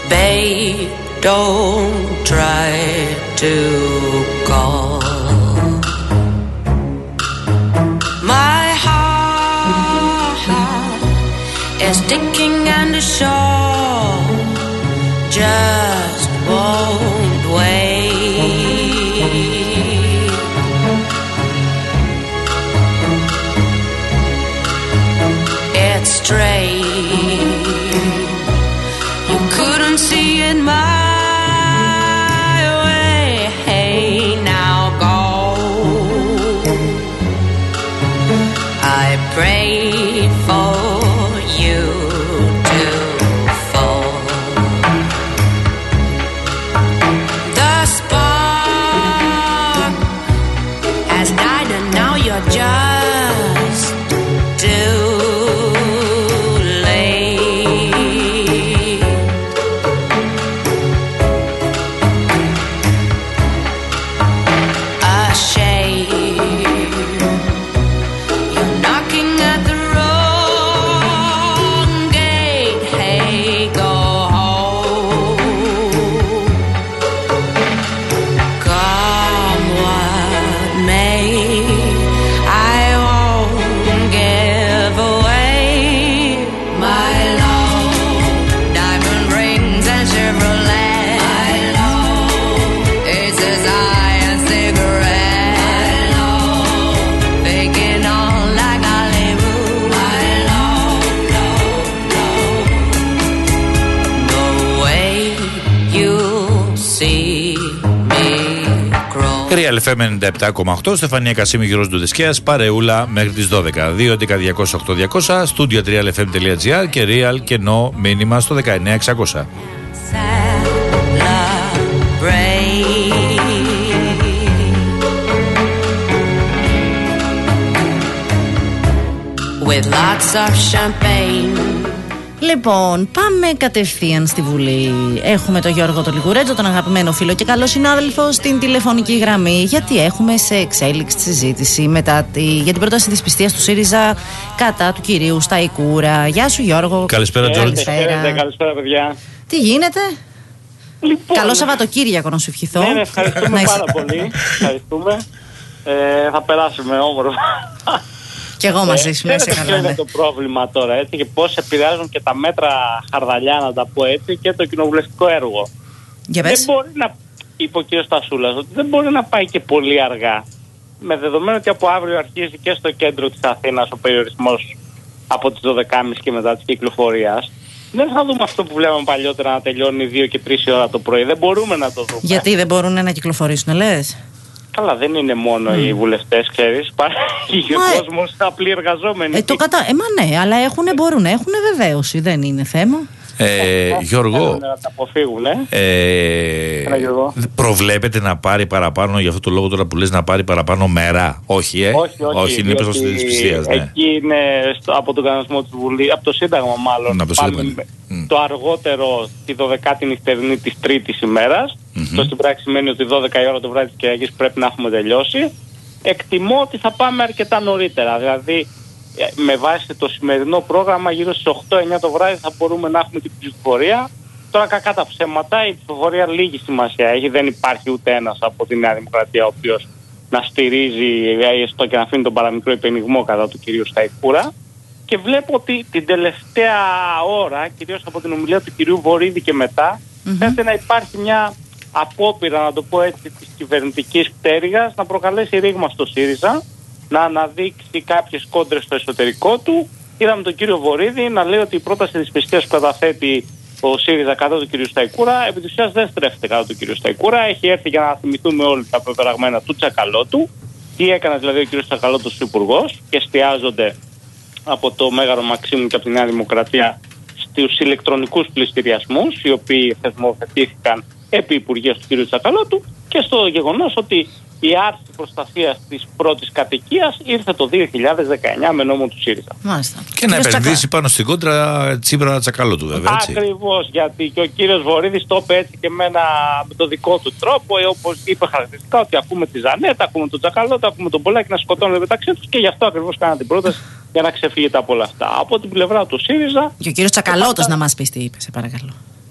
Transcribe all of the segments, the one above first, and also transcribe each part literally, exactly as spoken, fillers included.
Babe, don't try to call. My heart is ticking and the show just won't wait. It's strange, you couldn't see it my way. Hey, now go. I prayed for you to fall. The spark has died and now you're just too late. A shame, you're knocking at the wrong gate. Hey, go home. Come what may, I won't give away my love. Diamond rings and Chevrolet. My love. Aces high and cigarette. My love. Faking all like Hollywood. My love, love, love. No way you'll see me grow. Real εφ εμ ενενήντα επτά κόμμα οκτώ, Στεφανία Κασίμη, Γιώργος Ντουδεσκέας, παρεούλα μέχρι τις δώδεκα. δύο έντεκα διακόσια οκτώ διακόσια, studio real f m dot g r και real και no μήνυμα στο δεκαεννιά εξακόσια. With lots of champagne. Λοιπόν, πάμε κατευθείαν στη Βουλή. Έχουμε τον Γιώργο τον Λιγουρέτζο, τον αγαπημένο φίλο και καλό συνάδελφο, στην τηλεφωνική γραμμή. Γιατί έχουμε σε εξέλιξη τη συζήτηση μετά τη, για την πρόταση της πιστείας του ΣΥΡΙΖΑ κατά του κυρίου Σταϊκούρα. Γεια σου, Γιώργο. Καλησπέρα, Τζόρτζ. Καλησπέρα, καλησπέρα, παιδιά. Τι γίνεται? Λοιπόν, Καλό Σαββατοκύριακο να σου ευχηθώ. Ναι, ναι, ευχαριστούμε πάρα πολύ. Ευχαριστούμε. Ε, θα περάσουμε όμορφα. Κι εγώ μαζί σου, να σε Ποιο καλά. είναι Ναι. το πρόβλημα τώρα, έτσι, και πώς επηρεάζουν και τα μέτρα χαρδαλιά, να τα πω έτσι, και το κοινοβουλευτικό έργο. Για Δεν πες. μπορεί να, είπε ο κ. Στασούλας, ότι δεν μπορεί να πάει και πολύ αργά. Με δεδομένο ότι από αύριο αρχίζει και στο κέντρο της Αθήνας ο περιορισμός από τις δώδεκα και μισή και μετά της κυκλοφορίας. Δεν θα δούμε αυτό που βλέπαμε παλιότερα να τελειώνει δύο και τρεις η ώρα το πρωί. Δεν μπορούμε να το δούμε. Γιατί δεν μπορούν να κυκλοφορήσουν, λες? Καλά, δεν είναι μόνο mm. οι βουλευτές, ξέρεις. Υπάρχει ο Μα, κόσμος, απλοί εργαζόμενοι. Ε, το κατα... ε, μα ναι, αλλά έχουνε, μπορούν, έχουν βεβαίωση, δεν είναι θέμα. Ε, Γιώργο, να τα αποφύγουν, ε. ε, Έλα, Γιώργο. προβλέπετε να πάρει παραπάνω, για αυτό το λόγο τώρα που λες, να πάρει παραπάνω μέρα? Όχι, ε. Όχι, όχι, όχι είναι προς διότι της πιστείας, ναι. εκεί είναι στο, από τον κανονισμό της Βουλής, από το Σύνταγμα μάλλον. Από το πάμε Σύνταγμα. με- Το αργότερο τη δωδεκάτη νυχτερινή της τρίτης ημέρας. Μμμ. Αυτό στην πράξη σημαίνει ότι δώδεκα η ώρα το βράδυ της Κυριακής πρέπει να έχουμε τελειώσει. Εκτιμώ ότι θα πάμε αρκετά νωρίτερα. Δηλαδή, ε, με βάση το σημερινό πρόγραμμα, γύρω στις οκτώ εννιά το βράδυ θα μπορούμε να έχουμε την ψηφοφορία. Τώρα, κακά τα ψέματα, η ψηφοφορία λίγη σημασία έχει. Δεν υπάρχει ούτε ένας από τη Νέα Δημοκρατία ο οποίος να στηρίζει έστω και να αφήνει τον παραμικρό υπενιγμό κατά του κυρίου Σταϊκούρα. Και βλέπω ότι την τελευταία ώρα, κυρίως από την ομιλία του κυρίου Βορίδη και μετά, Mm-hmm. φαίνεται να υπάρχει μια απόπειρα, να το πω έτσι, της κυβερνητικής πτέρυγας να προκαλέσει ρήγμα στο ΣΥΡΙΖΑ, να αναδείξει κάποιες κόντρες στο εσωτερικό του. Είδαμε τον κύριο Βορίδη να λέει ότι η πρόταση της πιστείας που καταθέτει ο ΣΥΡΙΖΑ κατά του κυρίου Σταϊκούρα επί της ουσίας δεν στρέφεται κατά του κυρίου Σταϊκούρα. Έχει έρθει για να θυμηθούμε όλοι τα πεπεραγμένα του Τσακαλώτου. Τι έκανε δηλαδή ο κύριος Τσακαλώτος υπουργός, και εστιάζονται από το Μέγαρο Μαξίμου και από τη Νέα Δημοκρατία στους ηλεκτρονικούς πληστηριασμούς, οι οποίοι θεσμοθετήθηκαν επί υπουργείας του κ. Τσακαλώτου, και στο γεγονός ότι η άρση προστασίας της πρώτης κατοικίας ήρθε το δύο χιλιάδες δεκαεννιά με νόμο του ΣΥΡΙΖΑ. Μάλιστα. Και να Κύριος επενδύσει Τσακα- πάνω στην κόντρα Τσίπρα Τσακαλώτου, βέβαια. Έτσι. Ακριβώς, γιατί και ο κύριος Βορίδης το είπε έτσι και με, ένα, με το δικό του τρόπο, ε, όπως είπε χαρακτηριστικά, ότι ακούμε τη Ζανέτα, ακούμε τον Τσακαλώτο, ακούμε τον Πολάκη να σκοτώνονται μεταξύ τους, και γι' αυτό ακριβώς κάναν την πρόταση για να ξεφύγετε από όλα αυτά. Από την πλευρά του ΣΥΡΙΖΑ. Και ο κύριος Τσακαλώτος να μας πει τι είπε, σε παρακαλώ.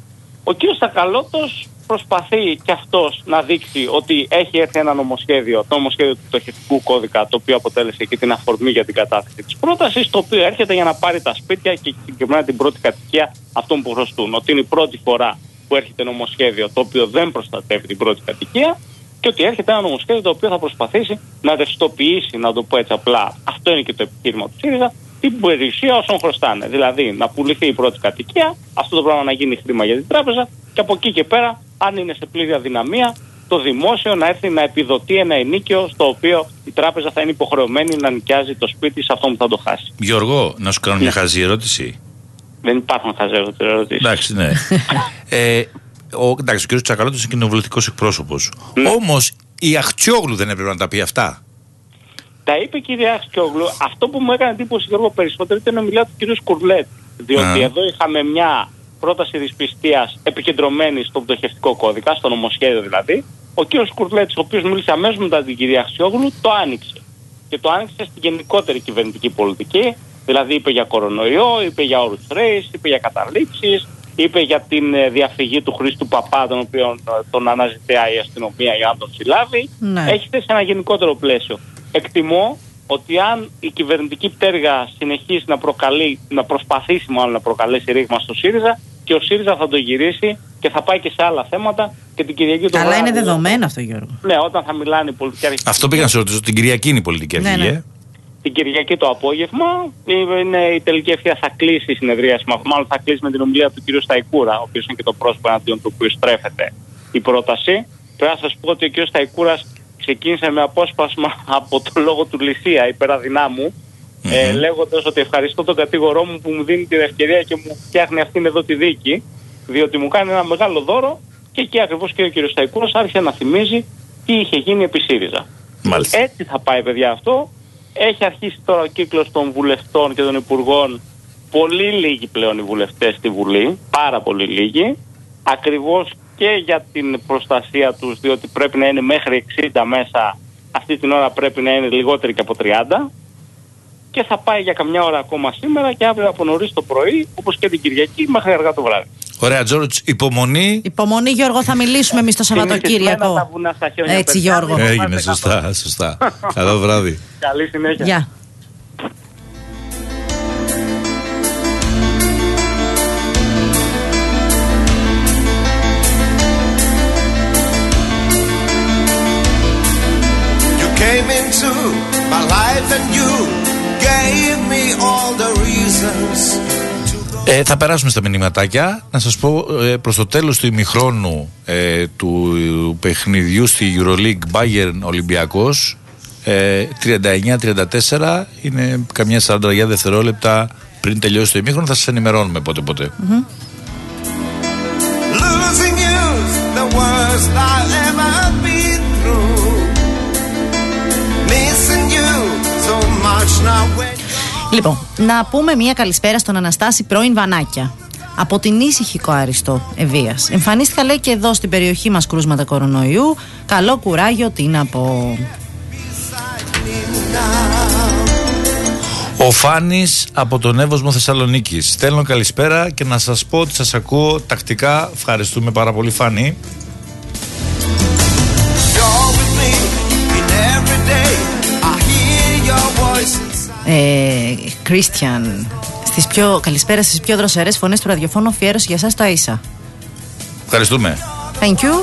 Ο κύριος Τσακαλώτος προσπαθεί και αυτός να δείξει ότι έχει έρθει ένα νομοσχέδιο, το νομοσχέδιο του πτωχευτικού κώδικα, το οποίο αποτέλεσε και την αφορμή για την κατάθεση της πρότασης, το οποίο έρχεται για να πάρει τα σπίτια και συγκεκριμένα την πρώτη κατοικία αυτών που χρωστούν. Ότι είναι η πρώτη φορά που έρχεται νομοσχέδιο το οποίο δεν προστατεύει την πρώτη κατοικία και ότι έρχεται ένα νομοσχέδιο το οποίο θα προσπαθήσει να ρευστοποιήσει, να το πω έτσι απλά, αυτό είναι και το επιχείρημα του ΣΥΡΙΖΑ, την περιουσία όσων χρωστάνε. Δηλαδή να πουληθεί η πρώτη κατοικία, αυτό το πράγμα να γίνει χρήμα για την τράπεζα και από εκεί και πέρα, αν είναι σε πλήρη αδυναμία, το δημόσιο να έρθει να επιδοτεί ένα ενίκιο στο οποίο η τράπεζα θα είναι υποχρεωμένη να νοικιάζει το σπίτι σε αυτόν που θα το χάσει. Γιώργο, να σου κάνω μια χαζή ερώτηση. Δεν υπάρχουν χαζές ερωτήσεις. Εντάξει, ναι. ε, ο, εντάξει, ο κ. Τσακαλώτος είναι κοινοβουλευτικός εκπρόσωπος. Ναι. Όμως η Αχτσιόγλου δεν έπρεπε να τα πει αυτά. Τα είπε η κυρία Αχτσιόγλου. Αυτό που μου έκανε εντύπωση, Γιώργο, περισσότερο ήταν η ομιλία του κ. Σκουρλέτ. Διότι Α. εδώ είχαμε μια πρόταση δυσπιστίας επικεντρωμένη στον πτωχευτικό κώδικα, στο νομοσχέδιο δηλαδή. Ο κ. Σκουρλέτ, ο οποίος μίλησε αμέσως μετά την κυρία Αχτσιόγλου, το άνοιξε. Και το άνοιξε στην γενικότερη κυβερνητική πολιτική. Δηλαδή είπε για κορονοϊό, είπε για όρους ρέης, είπε για καταλήψεις, είπε για την διαφυγή του Χρήστου Παπά, τον οποίο τον αναζητάει η αστυνομία για να τον συλλάβει. Ναι. Έχει θέσει ένα γενικότερο πλαίσιο. Εκτιμώ ότι αν η κυβερνητική πτέρυγα συνεχίσει να προκαλεί, να προσπαθήσει μάλλον να προκαλέσει ρήγμα στο ΣΥΡΙΖΑ, και ο ΣΥΡΙΖΑ θα το γυρίσει και θα πάει και σε άλλα θέματα και την Κυριακή το Αλλά βράδυ. είναι δεδομένο αυτό, Γιώργο. Ναι, όταν θα μιλάνε οι πολιτικοί αρχηγοί. Αυτό πήγα να σε ρωτήσω, την Κυριακή είναι η πολιτική αρχή. Ναι, ναι. Ε? Την Κυριακή το απόγευμα είναι η τελική ευθεία, θα κλείσει η συνεδρίαση. Μάλλον θα κλείσει με την ομιλία του κ. Σταϊκούρα, ο οποίος είναι και το πρόσωπο εναντίον του οποίου στρέφεται η πρόταση. Πρέπει να σας πω ότι ο κ. Σταϊκούρας ξεκίνησε με απόσπασμα από το λόγο του Λυσία, υπεραδυνάμου, mm-hmm. ε, λέγοντας ότι ευχαριστώ τον κατήγορό μου που μου δίνει την ευκαιρία και μου φτιάχνει αυτήν εδώ τη δίκη, διότι μου κάνει ένα μεγάλο δώρο. Και εκεί ακριβώς και ο κ. Σταϊκούρας άρχισε να θυμίζει τι είχε γίνει επί ΣΥΡΙΖΑ. Μάλιστα. Έτσι θα πάει, παιδιά, αυτό. Έχει αρχίσει τώρα ο κύκλος των βουλευτών και των υπουργών. Πολύ λίγοι πλέον οι βουλευτές στη Βουλή, πάρα πολύ λίγοι, ακριβώς και για την προστασία τους, διότι πρέπει να είναι μέχρι εξήντα μέσα, αυτή την ώρα πρέπει να είναι λιγότεροι και από τριάντα, και θα πάει για καμιά ώρα ακόμα σήμερα και αύριο από νωρίς το πρωί, όπως και την Κυριακή, μέχρι αργά το βράδυ. Ωραία, Τζόρτζ, υπομονή. Υπομονή, Γιώργο, θα μιλήσουμε εμείς το Σαββατοκύριακο. Τα βουνά στα χέρια, Έτσι, παιδιά. Γιώργο. Έγινε, σωστά, σωστά. Καλό βράδυ. Καλή συνέχεια. Γεια. Came into my life and you gave me all the reasons to... Ε, θα περάσουμε στα μηνυματάκια. Να σας πω ε, προς το τέλος του ημιχρόνου ε, του παιχνιδιού στη EuroLeague Bayern Ολυμπιακός, ε, τριάντα εννιά τριάντα τέσσερα, είναι καμιά σαράντα δευτερόλεπτα πριν τελειώσει το ημίχρονο. Θα σας ενημερώνουμε πότε πότε. Mm-hmm. Losing you's the worst I've ever been through. Missing you so much now when... Λοιπόν, να πούμε μια καλησπέρα στον Αναστάση πρώην Βανάκια. Από την ήσυχη Αριστό Ευβίας. Εμφανίστηκα, λέει, και εδώ στην περιοχή μας κρούσματα κορονοϊού. Καλό κουράγιο, τι να πω. Ο Φάνης από τον Εύωσμο Θεσσαλονίκης. Στέλνω καλησπέρα και να σας πω ότι σας ακούω τακτικά. Ευχαριστούμε πάρα πολύ, Φάνη. Κρίστιαν, στις πιο, καλησπέρα στις πιο δροσερές φωνές του ραδιοφώνου, αφιέρωση για σας τα ίσα. Ευχαριστούμε. Thank you.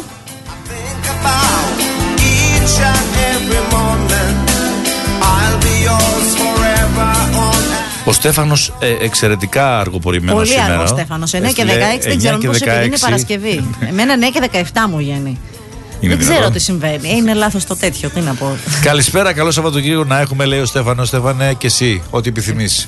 Ο Στέφανος ε, εξαιρετικά αργοπορημένος Πολύ σήμερα. αργό Στέφανος, εννιά και Έστειλε δεκαέξι, δεν ξέρω πώς επειδή είναι Παρασκευή. Εμένα εννιά και δεκαεπτά μου βγαίνει. Είναι δεν δυνατόν. ξέρω τι συμβαίνει. Είναι λάθος το τέτοιο, τι να πω. Καλησπέρα, καλό Σαββατοκύριακο να έχουμε, λέει ο Στέφανος. Στέφανε, και εσύ, ό,τι επιθυμείς.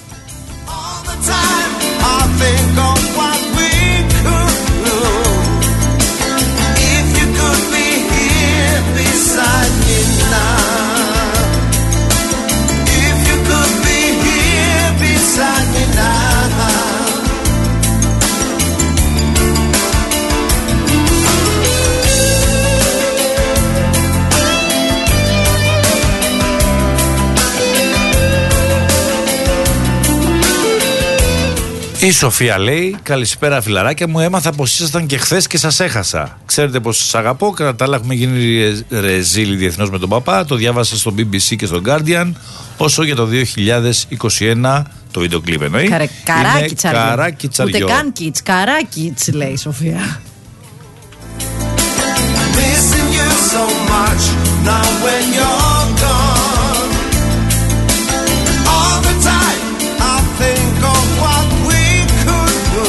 Η Σοφία λέει: καλησπέρα, φιλαράκια μου. Έμαθα πως ήσασταν και χθες και σας έχασα. Ξέρετε πως σας αγαπώ. Κατά τα άλλα, έχουμε γίνει ρεζίλοι διεθνώς με τον παπά. Το διάβασα στο μπι μπι σι και στο Guardian. Όσο για το δύο χιλιάδες είκοσι ένα, το βίντεο κλιπ εννοεί. Καρε, καράκι τσαριό. Καράκι τσαριό. Ούτε καν κιτς, καράκι τσ, λέει η Σοφία. Missing you so much now when you're gone. All the time I think of what we could do.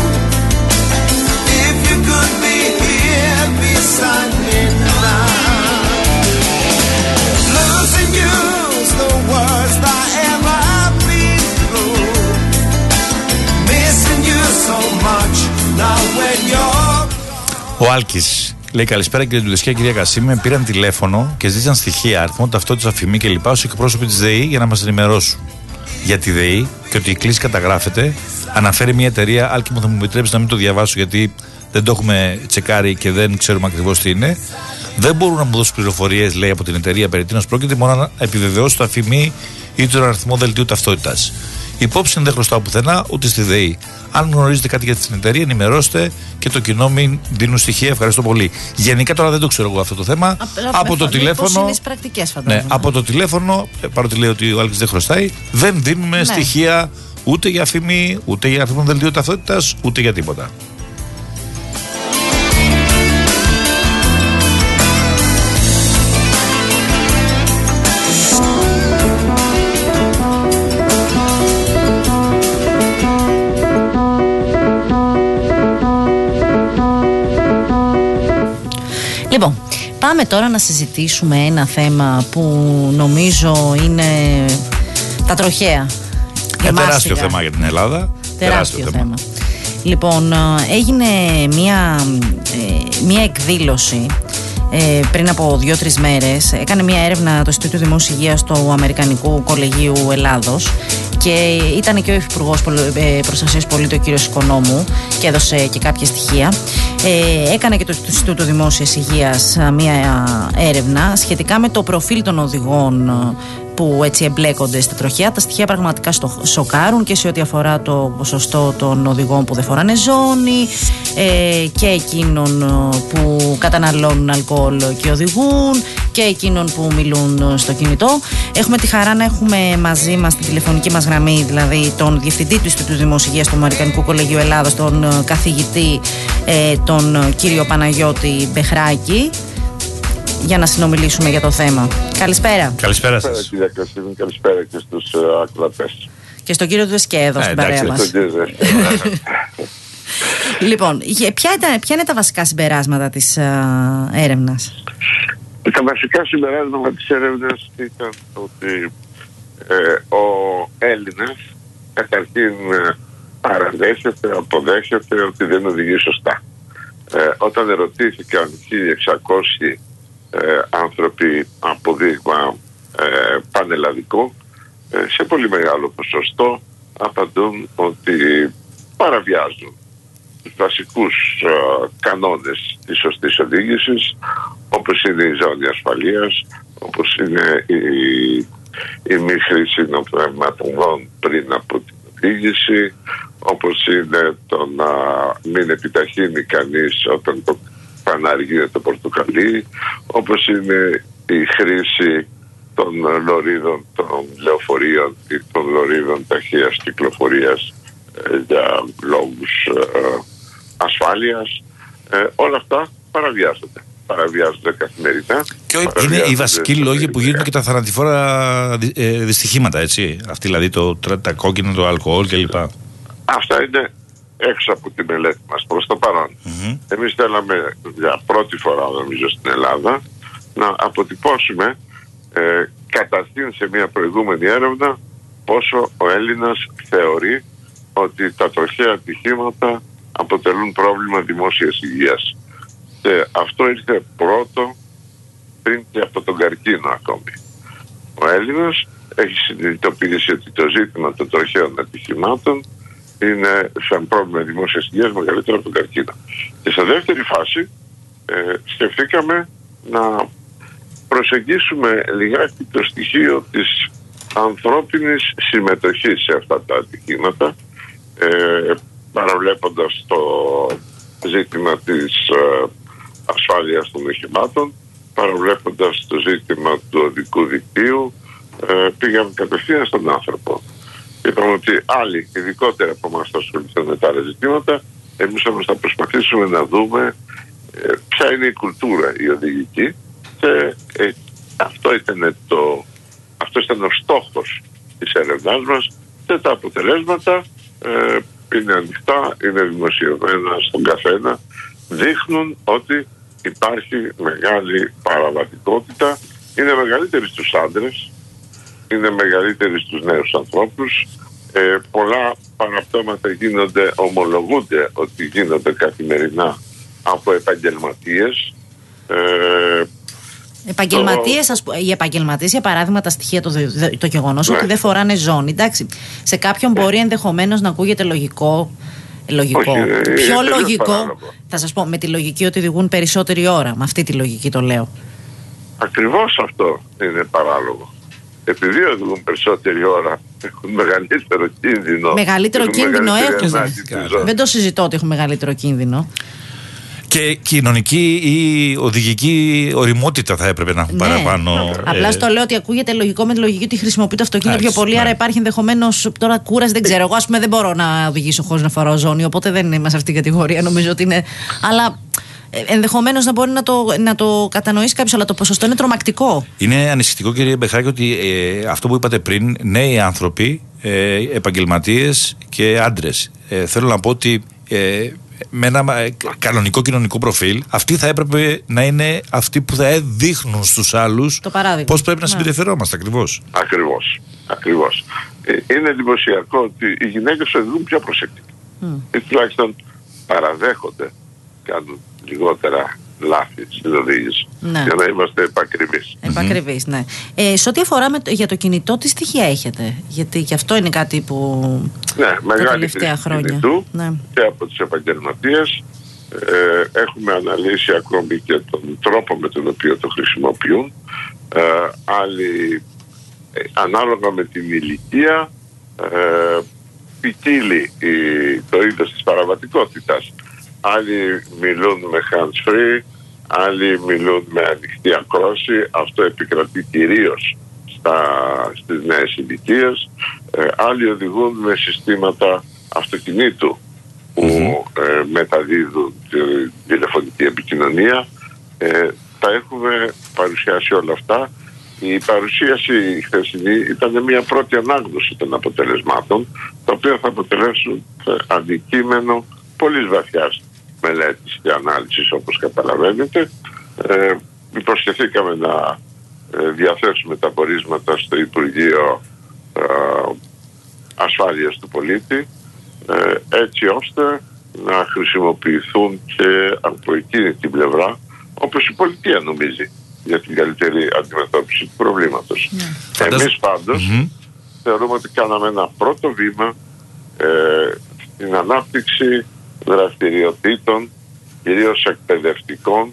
If you could be here beside me now. Losing you's the worst I ever been through. Missing you so much now when you're gone. Ο Άλκης λέει: καλησπέρα κύριε Ντουδεσιά, κυρία Κασίμη. Με πήραν τηλέφωνο και ζήτησαν στοιχεία, αριθμό, ταυτότητα, φημή κλπ. Ως εκπρόσωποι της ΔΕΗ για να μας ενημερώσουν για τη ΔΕΗ και ότι η κλίση καταγράφεται. Αναφέρει μια εταιρεία. Άλκη μου, θα μου επιτρέψει να μην το διαβάσω γιατί δεν το έχουμε τσεκάρει και δεν ξέρουμε ακριβώς τι είναι. Δεν μπορούν να μου δώσουν πληροφορίες, λέει, από την εταιρεία περί τίνος πρόκειται, μόνο να επιβεβαιώσουν τα φημή ή τον αριθμό δελτίου ταυτότητας. Υπόψη δεν χρωστάω πουθενά, ούτε στη ΔΕΗ. Αν γνωρίζετε κάτι για την εταιρεία, ενημερώστε και το κοινό μην δίνουν στοιχεία. Ευχαριστώ πολύ. Γενικά τώρα δεν το ξέρω εγώ αυτό το θέμα. Α, από το τηλέφωνο. Είναι πρακτικές, φαντάζομαι. Ναι, από το τηλέφωνο, παρότι λέει ότι ο Άλκης δεν χρωστάει, δεν δίνουμε ναι. στοιχεία ούτε για φημή, ούτε για αριθμό δελτίου ταυτότητας, ούτε για τίποτα. Λοιπόν, πάμε τώρα να συζητήσουμε ένα θέμα που νομίζω είναι τα τροχαία. Ε, τεράστιο θέμα για την Ελλάδα. Τεράστιο, τεράστιο θέμα. θέμα. Λοιπόν, έγινε μια, μια εκδήλωση ε, πριν από δύο-τρεις μέρες. Έκανε μια έρευνα το Ινστιτούτο Δημόσιας Υγείας του Αμερικανικού Κολεγίου Ελλάδος και ήταν και ο Υπουργός Προστασίας Πολίτη, ο κύριος Οικονόμου, και έδωσε και κάποια στοιχεία. Ε, έκανε και το Ινστιτούτο Δημόσιας Υγείας μια έρευνα σχετικά με το προφίλ των οδηγών που έτσι εμπλέκονται στα τροχαία. Τα στοιχεία πραγματικά στο, σοκάρουν και σε ό,τι αφορά το ποσοστό των οδηγών που δεν φοράνε ζώνη ε, και εκείνων που καταναλώνουν αλκοόλ και οδηγούν και εκείνων που μιλούν στο κινητό. Έχουμε τη χαρά να έχουμε μαζί μας την τηλεφωνική μας γραμμή, δηλαδή τον Διευθυντή του Ινστιτούτου Δημόσιας Υγείας του Αμερικανικού Κολεγίου Ελλάδος, τον καθηγητή ε, τον κύριο Παναγιώτη Μπεχράκη, για να συνομιλήσουμε για το θέμα. Καλησπέρα. Καλησπέρα σας. Κυρία Κασίμη, καλησπέρα και στους uh, ακροατές. Και στον κύριο Δουεσκέδο στην παρέα μας. Λοιπόν, ποια, ήταν, ποια είναι τα βασικά συμπεράσματα της uh, έρευνας? Τα βασικά συμπεράσματα της έρευνας ήταν ότι ε, ο Έλληνας καταρχήν παραδέχεται, αποδέχεται ότι δεν οδηγεί σωστά. Ε, όταν ερωτήθηκαν χίλια εξακόσιοι ε, άνθρωποι από δείγμα ε, πανελλαδικό, ε, σε πολύ μεγάλο ποσοστό απαντούν ότι παραβιάζουν τους βασικούς ε, κανόνες της σωστής οδήγησης, όπως είναι η ζώνη ασφαλείας, όπως είναι η, η μη χρήση των πνευματικών πριν από την οδήγηση, όπως είναι το να μην επιταχύνει κανείς όταν το φανάρι γίνεται το πορτοκαλί, όπως είναι η χρήση των λωρίδων των λεωφορείων ή των λωρίδων ταχείας κυκλοφορίας ε, για λόγους ε, ασφάλειας. Ε, όλα αυτά παραβιάζονται. Παραβιάζονται καθημερινά. Και είναι οι βασικοί λόγοι που γίνονται και τα θανατηφόρα ε, δυστυχήματα, έτσι. Αυτή δηλαδή το, τα κόκκινα, το αλκοόλ κλπ. Αυτά είναι έξω από τη μελέτη μας προς το παρόν. Mm-hmm. Εμείς θέλαμε για πρώτη φορά, νομίζω, στην Ελλάδα να αποτυπώσουμε ε, καταρχήν σε μια προηγούμενη έρευνα πόσο ο Έλληνας θεωρεί ότι τα τροχαία ατυχήματα αποτελούν πρόβλημα δημόσιας υγείας. Και αυτό ήρθε πρώτο πριν και από τον καρκίνο ακόμη. Ο Έλληνας έχει συνειδητοποιήσει ότι το ζήτημα των τροχαίων ατυχημάτων είναι σαν πρόβλημα δημόσιας υγείας μεγαλύτερο από τον καρκίνο. Και σε δεύτερη φάση ε, σκεφτήκαμε να προσεγγίσουμε λιγάκι το στοιχείο της ανθρώπινης συμμετοχής σε αυτά τα ατυχήματα ε, παραβλέποντας το ζήτημα της ε, ασφάλειας των οχημάτων, παραβλέποντας το ζήτημα του οδικού δικτύου, ε, πήγαμε κατευθείαν στον άνθρωπο. Είπαμε ότι άλλοι, ειδικότερα από εμάς, θα ασχοληθούν με τα άλλα ζητήματα. Εμείς όμως θα προσπαθήσουμε να δούμε ε, ποια είναι η κουλτούρα η οδηγική, και ε, αυτό ήταν το, αυτό ήταν ο στόχος της έρευνάς μας, και τα αποτελέσματα ε, είναι ανοιχτά, είναι δημοσιευμένα στον καθένα, δείχνουν ότι υπάρχει μεγάλη παραβατικότητα, είναι μεγαλύτερη στους άντρες, είναι μεγαλύτερη στους νέους ανθρώπους, ε, πολλά παραπτώματα γίνονται, ομολογούνται ότι γίνονται καθημερινά από επαγγελματίες. Ε, Επαγγελματίες, ας, οι επαγγελματίες, για παράδειγμα, τα στοιχεία, το, το γεγονός ναι. ότι δεν φοράνε ζώνη. Εντάξει, σε κάποιον ναι. μπορεί ενδεχομένως να ακούγεται λογικό. Λογικό. Όχι, Πιο είναι λογικό, παράλογο. Θα σας πω, με τη λογική ότι οδηγούν περισσότερη ώρα. Με αυτή τη λογική το λέω. Ακριβώς αυτό είναι παράλογο. Επειδή οδηγούν περισσότερη ώρα, έχουν μεγαλύτερο κίνδυνο. Μεγαλύτερο έχουν κίνδυνο έχουν. Δεν το συζητώ ότι έχουν μεγαλύτερο κίνδυνο. Και κοινωνική ή οδηγική οριμότητα θα έπρεπε να έχουν ναι. παραπάνω. Ε... Απλά στο λέω ότι ακούγεται λογικό με τη λογική ότι χρησιμοποιεί το αυτοκίνητο πιο πολύ, ναι. άρα υπάρχει ενδεχομένως τώρα κούραση. Δεν ξέρω. Εγώ, ας πούμε, δεν μπορώ να οδηγήσω χωρίς να φοράω ζώνη, οπότε δεν είμαι σε αυτήν την κατηγορία. Νομίζω ότι είναι. Αλλά ενδεχομένως να μπορεί να το, να το κατανοήσει κάποιος, αλλά το ποσοστό είναι τρομακτικό. Είναι ανησυχητικό, κύριε Μπεχάκη, ότι ε, αυτό που είπατε πριν, νέοι άνθρωποι, ε, επαγγελματίες και άντρες. Ε, θέλω να πω ότι. Ε, με ένα κανονικό κοινωνικό προφίλ, αυτοί θα έπρεπε να είναι αυτοί που θα δείχνουν στους άλλους πώς πρέπει να συμπεριφερόμαστε ακριβώς. Ακριβώς. Ακριβώς. Είναι εντυπωσιακό ότι οι γυναίκες οδηγούν πιο προσεκτικά. Mm. Ή τουλάχιστον παραδέχονται, κάνουν λιγότερα λάθη στην οδήγηση. Ναι. Για να είμαστε επακριβείς. Επακριβείς, mm-hmm. ναι. Ε, σε ό,τι αφορά με το, για το κινητό, τι στοιχεία έχετε? Γιατί και αυτό είναι κάτι που ναι, τα τελευταία χρόνια. Κινητού, ναι. Και από τους επαγγελματίες ε, έχουμε αναλύσει ακόμη και τον τρόπο με τον οποίο το χρησιμοποιούν. Ε, άλλοι, ε, ανάλογα με την ηλικία, ε, ποικίλει το είδος της παραβατικότητας. Άλλοι μιλούν με hands-free, άλλοι μιλούν με ανοιχτή ακρόση. Αυτό επικρατεί κυρίως στα, στις νέες ηλικίες. Ε, άλλοι οδηγούν με συστήματα αυτοκινήτου που mm-hmm. ε, μεταδίδουν τη τηλεφωνική επικοινωνία. Ε, τα έχουμε παρουσιάσει όλα αυτά. Η παρουσίαση χθεσινή ήταν μια πρώτη ανάγνωση των αποτελεσμάτων, τα οποία θα αποτελέσουν αντικείμενο πολύ βαθιάς μελέτης και ανάλυσης, όπως καταλαβαίνετε. Ε, υποσχεθήκαμε να ε, διαθέσουμε τα πορίσματα στο Υπουργείο ε, Ασφάλειας του Πολίτη, ε, έτσι ώστε να χρησιμοποιηθούν και από εκείνη την πλευρά, όπως η πολιτεία νομίζει, για την καλύτερη αντιμετώπιση του προβλήματος. Yeah. Εμείς πάντως mm-hmm. θεωρούμε ότι κάναμε ένα πρώτο βήμα ε, στην ανάπτυξη δραστηριοτήτων, κυρίως εκπαιδευτικών,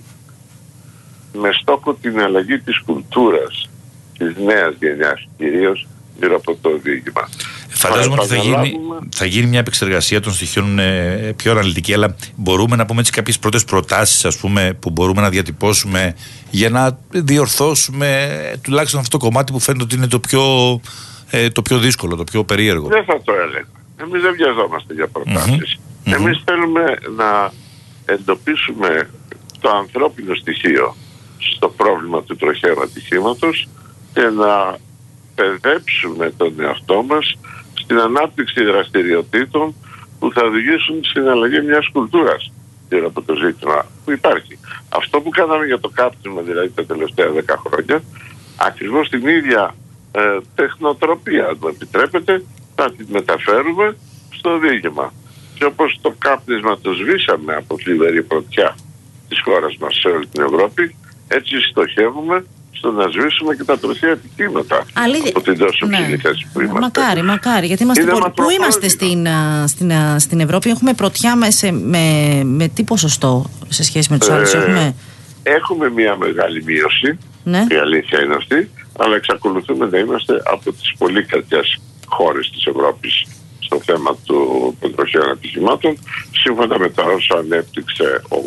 με στόχο την αλλαγή της κουλτούρας της νέας γενιάς, κυρίως γύρω από το οδήγημα. Φαντάζομαι ότι θα γίνει, θα γίνει μια επεξεργασία των στοιχείων ε, πιο αναλυτική, αλλά μπορούμε να πούμε έτσι κάποιες πρώτες προτάσεις, ας πούμε, που μπορούμε να διατυπώσουμε για να διορθώσουμε τουλάχιστον αυτό το κομμάτι που φαίνεται ότι είναι το πιο, ε, το πιο δύσκολο, το πιο περίεργο. Δεν θα το έλεγα. Εμείς δεν βιαζόμαστε για προτάσεις. Mm-hmm. Εμείς mm-hmm. θέλουμε να εντοπίσουμε το ανθρώπινο στοιχείο στο πρόβλημα του τροχαίου ατυχήματος και να παιδέψουμε τον εαυτό μας στην ανάπτυξη δραστηριοτήτων που θα οδηγήσουν στην αλλαγή μιας κουλτούρας γύρω από το ζήτημα που υπάρχει. Αυτό που κάναμε για το κάπνισμα, δηλαδή τα τελευταία δέκα χρόνια, ακριβώς την ίδια ε, τεχνοτροπία, αν μου επιτρέπετε, θα την μεταφέρουμε στο οδήγημα. Και όπως το κάπνισμα το σβήσαμε από θλιβερή πρωτιά της χώρας μας σε όλη την Ευρώπη, έτσι στοχεύουμε στο να σβήσουμε και τα τροχαία ατυχήματα Αλήθεια... από την τόσο ψηλή ναι. θέση που είμαστε. Μακάρι, μακάρι, γιατί είμαστε πολύ... Πού είμαστε στην, στην, στην Ευρώπη? Έχουμε πρωτιά με, σε, με, με τι ποσοστό σε σχέση με τους άλλους? Ε, έχουμε... έχουμε μια μεγάλη μείωση, ναι. η αλήθεια είναι αυτή, αλλά εξακολουθούμε να είμαστε από τις πολύ κακές χώρες της Ευρώπης στο θέμα του, των τροχαίων ατυχημάτων. Σύμφωνα με τα όσα ανέπτυξε ο,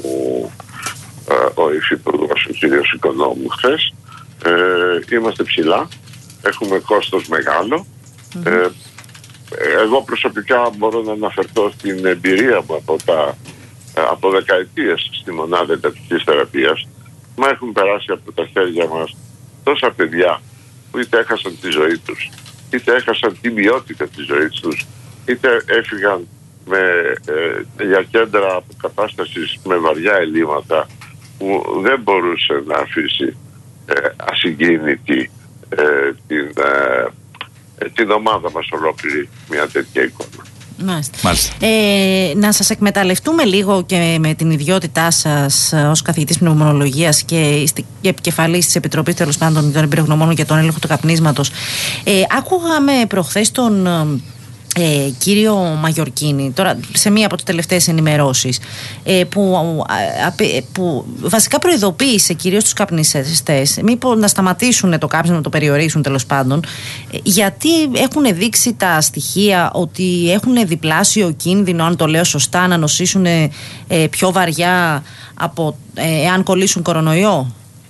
ο υφυπουργός, ο κ. Οικονόμου χθες, ε, είμαστε ψηλά, έχουμε κόστος μεγάλο. Mm-hmm. Ε, εγώ προσωπικά μπορώ να αναφερθώ στην εμπειρία μου από, τα, από δεκαετίες στη μονάδα εντατικής θεραπείας. Μα έχουν περάσει από τα χέρια μας τόσα παιδιά που είτε έχασαν τη ζωή τους, είτε έχασαν την ποιότητα της ζωής τους, είτε έφυγαν με, ε, για κέντρα αποκατάστασης με βαριά ελλείμματα που δεν μπορούσε να αφήσει ε, ασυγκίνητη ε, την, ε, την ομάδα μας ολόκληρη μια τέτοια εικόνα. Μάλιστα. Μάλιστα. Ε, να σας εκμεταλλευτούμε λίγο και με την ιδιότητά σας ως καθηγητής πνευμονολογίας και επικεφαλής της Επιτροπής τέλος πάντων των Εμπειρογνωμόνων για τον έλεγχο του καπνίσματος. Ε, άκουγαμε προχθές τον ε, κύριο Μαγιορκίνη, τώρα σε μία από τις τελευταίες ενημερώσεις, ε, που, ε, που βασικά προειδοποίησε κυρίως τους καπνιστές μήπως να σταματήσουν το κάψιμο, να το περιορίσουν τέλος πάντων, ε, γιατί έχουν δείξει τα στοιχεία ότι έχουν διπλάσιο κίνδυνο, αν το λέω σωστά, να νοσήσουν ε, πιο βαριά από ε, εάν κολλήσουν κορονοϊό.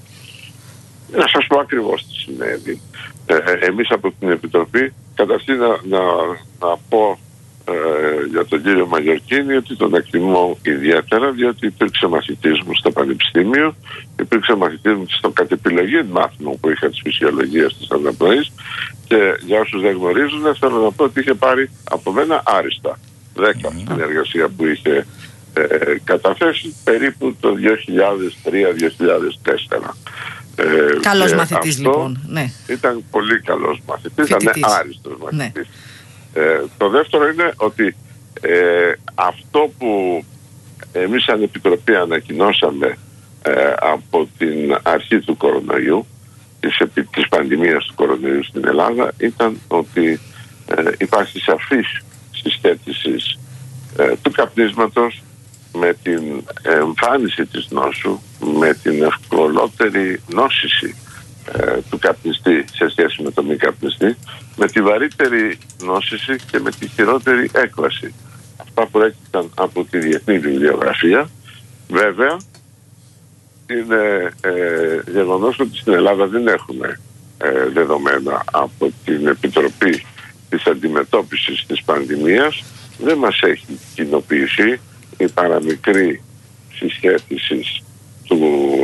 Να σας πω ακριβώς τι συνέβη. Ε, εμείς από την Επιτροπή, καταρχήν να, να, να πω ε, για τον κύριο Μαγιορκίνη ότι τον εκτιμώ ιδιαίτερα, διότι υπήρξε μαθητής μου στο Πανεπιστήμιο, υπήρξε μαθητής μου στο κατ' επιλογή μάθημα που είχα της φυσιολογίας της αναπνοής, και για όσους δεν γνωρίζουν θέλω να πω ότι είχε πάρει από μένα άριστα δέκα στην εργασία που είχε ε, καταθέσει περίπου το δύο χιλιάδες τρία δύο χιλιάδες τέσσερα. Ε, καλός μαθητής λοιπόν, ναι. Ήταν πολύ καλός μαθητής, ήταν άριστος μαθητής. Ναι. Ε, το δεύτερο είναι ότι ε, αυτό που εμείς σαν Επιτροπή ανακοινώσαμε ε, από την αρχή του κορονοϊού, της, της πανδημίας του κορονοϊού στην Ελλάδα, ήταν ότι ε, υπάρχει σαφής συσθέτηση ε, του καπνίσματος με την εμφάνιση της νόσου, με την ευκολότερη νόσηση ε, του καπνιστή σε σχέση με τον μη καπνιστή, με τη βαρύτερη νόσηση και με τη χειρότερη έκβαση. Αυτά προέκυψαν από τη διεθνή βιβλιογραφία. Βέβαια, είναι ε, γεγονός ότι στην Ελλάδα δεν έχουμε ε, δεδομένα από την Επιτροπή της Αντιμετώπισης της Πανδημίας. Δεν μας έχει κοινοποιηθεί η παραμικρή συσχέτιση του,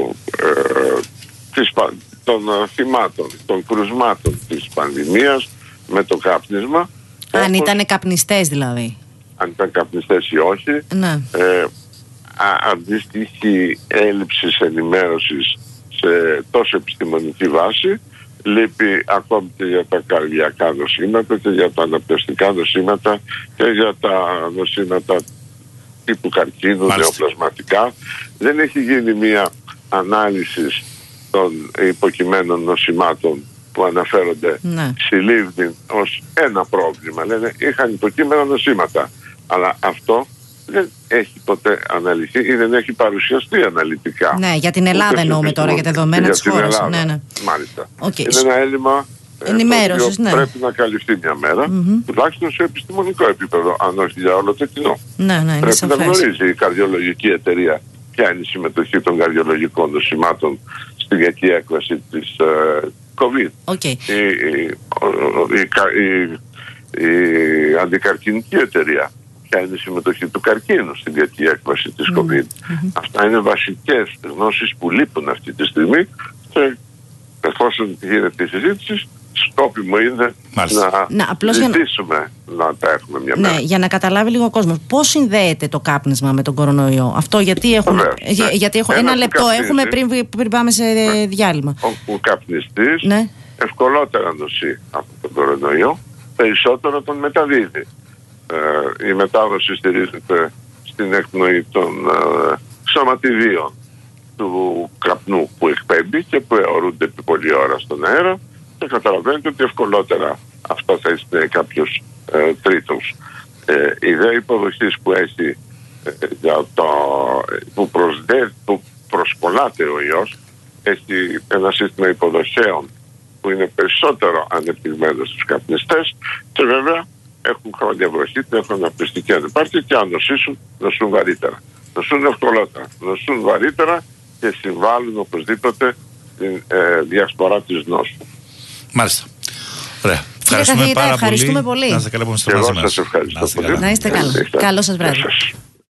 ε, της, των θυμάτων, των κρουσμάτων της πανδημίας με το κάπνισμα. Αν ήταν καπνιστές δηλαδή. Αν ήταν καπνιστές ή όχι. Ναι. Ε, α, αντίστοιχη έλλειψη ενημέρωσης σε τόσο επιστημονική βάση λείπει ακόμη και για τα καρδιακά νοσήματα και για τα αναπνευστικά νοσήματα και για τα νοσήματα τύπου καρκίνου, νεοπλασματικά. Δεν έχει γίνει μια ανάλυση των υποκειμένων νοσημάτων που αναφέρονται ναι. συλλήβδιν ως ένα πρόβλημα. Λένε είχαν υποκείμενα νοσήματα. Αλλά αυτό δεν έχει ποτέ αναλυθεί ή δεν έχει παρουσιαστεί αναλυτικά. Ναι, για την Ελλάδα εννοούμε τώρα, για τα δεδομένα της χώρας. Ναι, ναι. Μάλιστα. Okay. Είναι ένα έλλειμμα ενημέρωσης, ναι. Πρέπει να καλυφθεί μια μέρα, mm-hmm. τουλάχιστον σε επιστημονικό επίπεδο, αν όχι για όλο το κοινό. Ναι, ναι, πρέπει σαφές. Να γνωρίζει η καρδιολογική εταιρεία ποια είναι η συμμετοχή των καρδιολογικών νοσημάτων στην κακή έκβαση της uh, COVID. Okay. Η, η, η, η, η αντικαρκινική εταιρεία ποια είναι η συμμετοχή του καρκίνου στην κακή έκβαση της COVID. Mm-hmm. Αυτά είναι βασικές γνώσεις που λείπουν αυτή τη στιγμή και εφόσον γίνεται η συζήτηση, σκόπιμο είναι Μάλιστα. να, να ζητήσουμε να... να τα έχουμε μια μέρα. Ναι, για να καταλάβει λίγο ο κόσμος. Πώς συνδέεται το κάπνισμα με τον κορονοϊό? Αυτό γιατί έχουμε, Βεβαίως, ναι. γιατί έχουμε ένα, ένα λεπτό έχουμε πριν, πριν πάμε σε ναι. διάλειμμα. Ο, ο καπνιστής ναι. ευκολότερα νοσεί από τον κορονοϊό, περισσότερο τον μεταδίδει. Ε, η μετάδοση στηρίζεται στην εκπνοή των ε, σωματιδίων του καπνού που εκπέμπει και που αιωρούνται επί πολλή ώρα στον αέρα, και καταλαβαίνετε ότι ευκολότερα αυτό θα είναι κάποιος ε, τρίτος. Ε, η ιδέα υποδοχής που έχει ε, για το, που, προσδε, που προσπολάται ο ιός, έχει ένα σύστημα υποδοχέων που είναι περισσότερο ανεπτυγμένο στους καπνιστές, και βέβαια έχουν χρόνια βροχή, έχουν αναπνευστική ανεπάρκεια και αν νοσήσουν, νοσούν βαρύτερα. Νοσούν ευκολότερα, νοσούν βαρύτερα και συμβάλλουν οπωσδήποτε στην ε, διασπορά της νόσου. Μάλιστα. Ωραία. Ευχαριστούμε πάρα ευχαριστούμε πολύ. πολύ. Να είστε καλά που είστε Και μαζί εγώ μας. σας ευχαριστώ πολύ. Να είστε καλά. Καλό σας βράδυ.